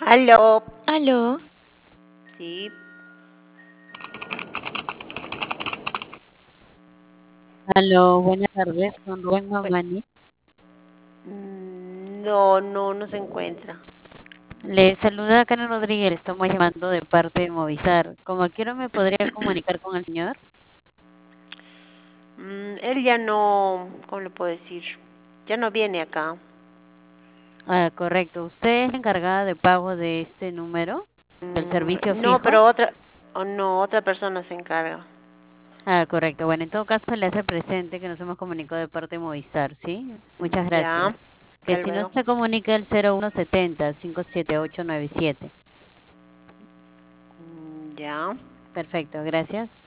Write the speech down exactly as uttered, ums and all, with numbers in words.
Aló. Aló. Sí. Aló, buenas tardes, con Rubén Bueno, Mamani. mm, no, no, no se encuentra. Le saluda Karen Rodríguez, le estamos llamando de parte de Movistar. Como quiero me podría comunicar con el señor. Mm, él ya no, ¿cómo le puedo decir? Ya no viene acá. Ah, correcto. ¿Usted es la encargada de pago de este número, del Mm, servicio no, fijo? pero otra, oh, no, otra persona se encarga. Ah, correcto. Bueno, en todo caso le hace presente que nos hemos comunicado de parte de Movistar, ¿sí? Muchas Ya, gracias. Que hasta si no luego. se comunica el cero uno setenta, cinco siete ocho nueve siete. Mm, ya. Perfecto, gracias.